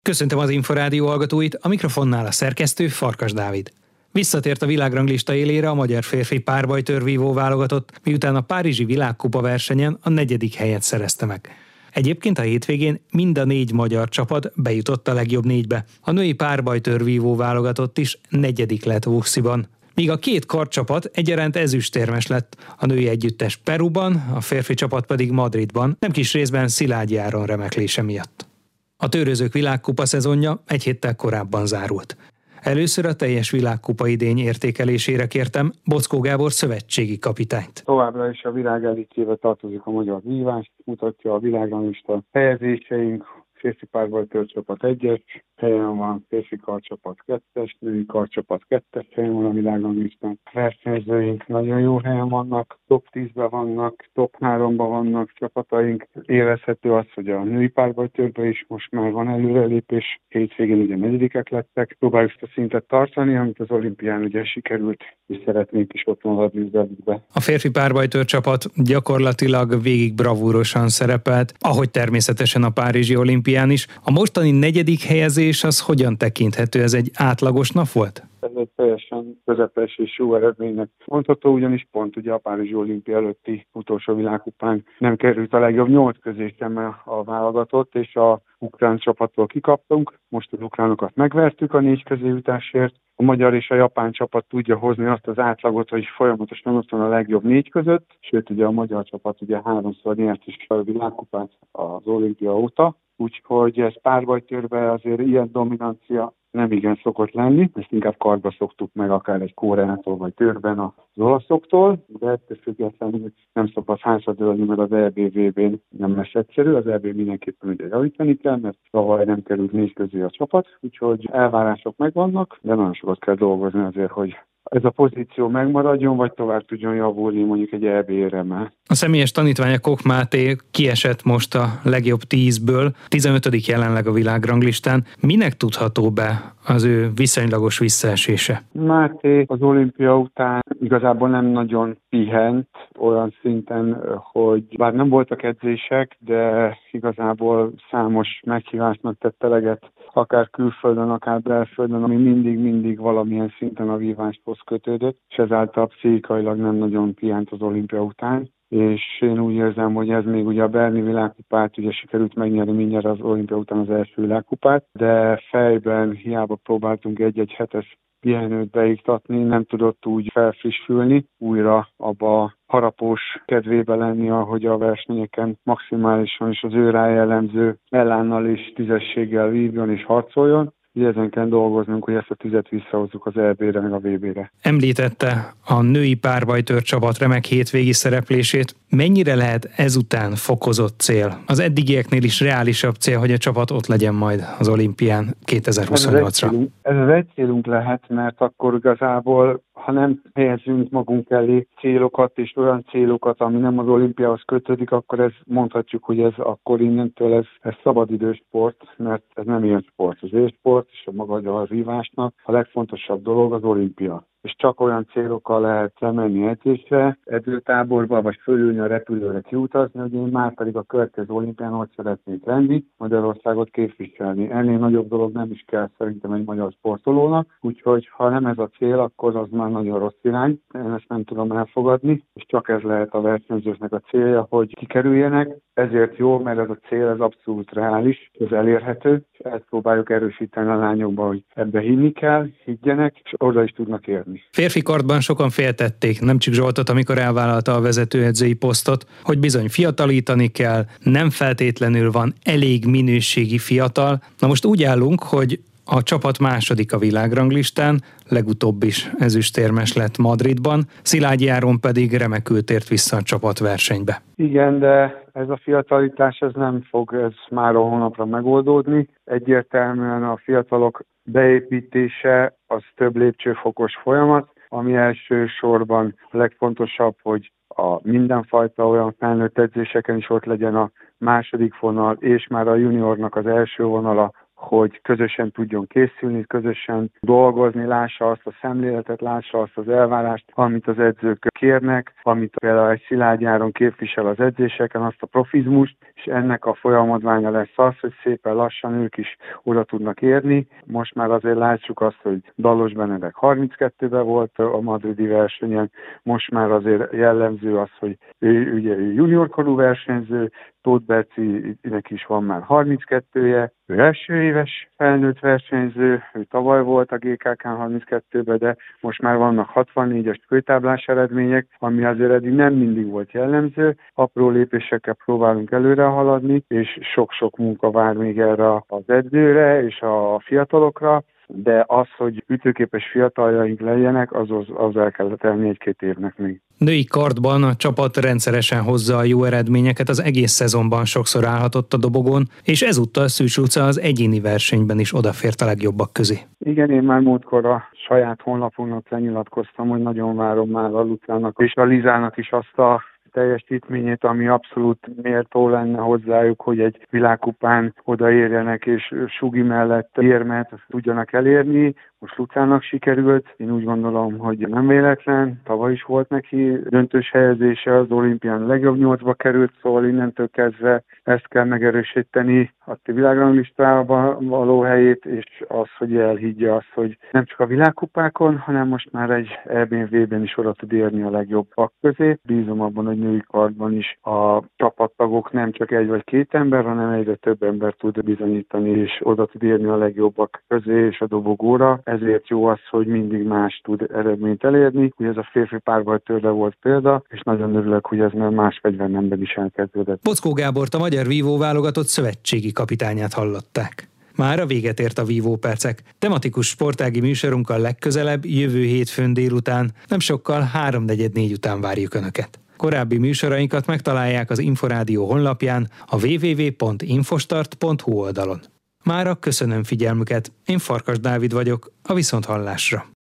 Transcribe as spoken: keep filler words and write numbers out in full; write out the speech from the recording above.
Köszöntöm az Inforádió hallgatóit, a mikrofonnál a szerkesztő Farkas Dávid. Visszatért a világranglista élére a magyar férfi párbajtőrvívó válogatott, miután a párizsi világkupa versenyen a negyedik helyet szerezte meg. Egyébként a hétvégén mind a négy magyar csapat bejutott a legjobb négybe. A női párbajtőrvívó válogatott is negyedik lett Wuxiban. Míg a két kardcsapat egyaránt ezüstérmes lett, a női együttes Peruban, a férfi csapat pedig Madridban, nem kis részben Szilágyi Áron remeklése miatt. A tőrözők világkupa szezonja egy héttel korábban zárult. Először a teljes világkupa idény értékelésére kértem Bockó Gábor szövetségi kapitányt. Továbbra is a világ elitjébe tartozik a magyar vívás, mutatja a világranglista helyezéseink. Férfi párbajtőrcsapat egyes helyen van, férfi kardcsapat kettes, női kardcsapat kettes helyen van a világranglistán. Versenyzőink nagyon jó helyen vannak, top tízben vannak, top háromban vannak csapataink. Élvezhető az, hogy a női párbajtőrben is most már van előrelépés. Hétvégén ugye negyedikek lettek. Próbáljuk ezt a szintet tartani, amit az olimpián ugye sikerült, és szeretnénk is ott maradni be. A férfi párbajtőrcsapat gyakorlatilag végig bravúrosan szerepelt, ahogy természetesen a párizsi olimpián is. A mostani negyedik helyezés az hogyan tekinthető? Ez egy átlagos nap volt? Ez egy teljesen közepes és jó eredménynek mondható, ugyanis pont ugye a párizsi olimpia előtti utolsó világkupán nem került a legjobb nyolc közé sem a válogatott, és a ukrán csapattól kikaptunk. Most az ukránokat megvertük a négy közéjutásért. A magyar és a japán csapat tudja hozni azt az átlagot, hogy folyamatosan ott van a legjobb négy között, sőt ugye a magyar csapat ugye háromszor nyert is a világkupát az olimpia óta, úgyhogy ez párbajtőrben azért ilyen dominancia nem igen szokott lenni, ezt inkább kardba szoktuk meg akár egy Koreától vagy tőrben az olaszoktól, de ettől függetlenül nem szabad hátradőlni, mert az é bé vé bén nem lesz egyszerű, az é bé mindenképpen ugye javítani kell, mert tavaly nem került négy közé a csapat, úgyhogy elvárások megvannak, de nagyon sokat kell dolgozni azért, hogy ez a pozíció megmaradjon, vagy tovább tudjon javulni mondjuk egy é bé éremmel. A személyes tanítványa Koch Máté kiesett most a legjobb tízből, tizenötödik jelenleg a világranglistán. Minek tudható be az ő viszonylagos visszaesése? Máté az olimpia után igazából nem nagyon pihent olyan szinten, hogy bár nem voltak edzések, de igazából számos meghívásnak tett eleget, akár külföldön, akár belföldön, ami mindig-mindig valamilyen szinten a víváshoz kötődött, és ezáltal pszichikailag nem nagyon pihent az olimpia után. És én úgy érzem, hogy ez még ugye a berlini világkupát ugye sikerült megnyerni mindjárt az olimpia után az első világkupát, de fejben hiába próbáltunk egy-egy hetes pihenőt beiktatni, nem tudott úgy felfrissülni, újra abba harapós kedvébe lenni, ahogy a versenyeken maximálisan és az ő rá jellemző elánnal és tízességgel vívjon és harcoljon. Ugye ezen kell dolgoznunk, hogy ezt a tüzet visszahozzuk az é bé-re, meg a vé bé-re. Említette a női párbajtőr csapat remek hétvégi szereplését. Mennyire lehet ezután fokozott cél? Az eddigieknél is reálisabb cél, hogy a csapat ott legyen majd az olimpián kétezer-huszonnyolcra. Ez, ez az egy célunk lehet, mert akkor igazából, ha nem helyezünk magunk elé célokat és olyan célokat, ami nem az olimpiához kötődik, akkor ez mondhatjuk, hogy ez akkor innentől ez, ez szabadidős sport, mert ez nem ilyen sport. Az élsport és a maga a vívásnak a legfontosabb dolog az olimpia. És csak olyan célokkal lehet lemenni edzésre, edzőtáborba, vagy fölülni a repülőre kiutazni, hogy én már pedig a következő olimpián ott szeretnék lenni, Magyarországot képviselni. Ennél nagyobb dolog nem is kell szerintem egy magyar sportolónak, úgyhogy ha nem ez a cél, akkor az már nagyon rossz irány. Én ezt nem tudom elfogadni, és csak ez lehet a versenyzőknek a célja, hogy kikerüljenek. Ezért jó, mert ez a cél ez abszolút reális, ez elérhető, és ezt próbáljuk erősíteni a lányokba, hogy ebbe hinni kell, higgyenek, és oda is tudnak érni. Férfi kardban sokan féltették, nem csak Zsoltot, amikor elvállalta a vezetőedzői posztot, hogy bizony fiatalítani kell, nem feltétlenül van elég minőségi fiatal. Na most úgy állunk, hogy a csapat második a világranglistán, legutóbb is ezüstérmes lett Madridban, Szilágyi Áron pedig remekül tért vissza a csapatversenybe. Igen, de ez a fiatalítás ez nem fog ez már a hónapra megoldódni. Egyértelműen a fiatalok beépítése az több lépcsőfokos folyamat, ami elsősorban a legfontosabb, hogy a mindenfajta olyan felnőtt edzéseken is ott legyen a második vonal, és már a juniornak az első vonala, hogy közösen tudjon készülni, közösen dolgozni, lássa azt a szemléletet, lássa azt az elvárást, amit az edzők kérnek, amit például egy Szilágy Áron képvisel az edzéseken, azt a profizmust, és ennek a folyamadványa lesz az, hogy szépen lassan ők is oda tudnak érni. Most már azért látjuk azt, hogy Dallos Benedek harminckettőben volt a madridi versenyen, most már azért jellemző az, hogy ő, ugye, ő juniorkorú versenyző, Tóth Bercinek is van már harminckettője, ő első éves felnőtt versenyző, ő tavaly volt a gé ká ká harminckettőben, de most már vannak hatvannégyes főtáblás eredmények, ami azért eddig nem mindig volt jellemző. Apró lépésekkel próbálunk előre haladni, és sok-sok munka vár még erre az edzőre és a fiatalokra, de az, hogy ütőképes fiataljaink legyenek, az, az el kellett tenni egy-két évnek még. Női kardban a csapat rendszeresen hozza a jó eredményeket, az egész szezonban sokszor állhatott a dobogón, és ezúttal Szűcs Luca az egyéni versenyben is odafért a legjobbak közé. Igen, én már múltkor a saját honlapunknak lenyilatkoztam, hogy nagyon várom már a Lucának és a Lizának is azt a teljesítményét, ami abszolút méltó lenne hozzájuk, hogy egy világkupán odaérjenek, és Sugi mellett érmet tudjanak elérni. Most Lucának sikerült, én úgy gondolom, hogy nem véletlen, tavaly is volt neki döntős helyezése, az olimpián legjobb nyolcba került, szóval innentől kezdve ezt kell megerősíteni a világranglistában való helyét, és az, hogy elhiggye azt, hogy nem csak a világkupákon, hanem most már egy é bé vé-ben is oda tud érni a legjobbak közé. Bízom abban, hogy női kardban is a csapattagok nem csak egy vagy két ember, hanem egyre több ember tud bizonyítani, és oda tud érni a legjobbak közé és a dobogóra. Ezért jó az, hogy mindig más tud eredményt elérni. Ugye ez a férfi párbajtőrre volt példa, és nagyon örülök, hogy ez már más fegyvernemben is elkezdődött. Bockó Gábort, a magyar vívó válogatott szövetségi kapitányát hallották. Mára véget ért a Vívó Percek. Tematikus sportági műsorunkkal legközelebb, jövő hétfőn délután, nem sokkal háromnegyed négy után várjuk Önöket. Korábbi műsorainkat megtalálják az Inforádió honlapján, a double-u double-u double-u pont infostart pont hu oldalon. Mára köszönöm figyelmüket, én Farkas Dávid vagyok, a viszonthallásra.